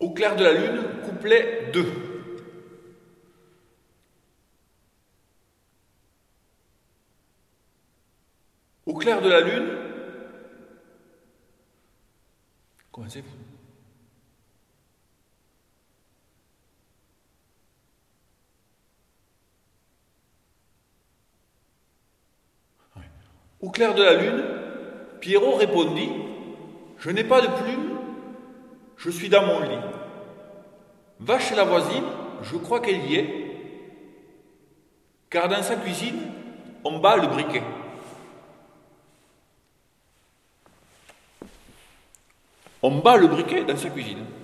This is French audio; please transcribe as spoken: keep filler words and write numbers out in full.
Au clair de la lune, couplet deux. Au clair de la lune, commencez-vous. Ouais. Au clair de la lune, Pierrot répondit: je n'ai pas de plume, je suis dans mon lit. Va chez la voisine, je crois qu'elle y est, car dans sa cuisine, on bat le briquet. On bat le briquet dans sa cuisine.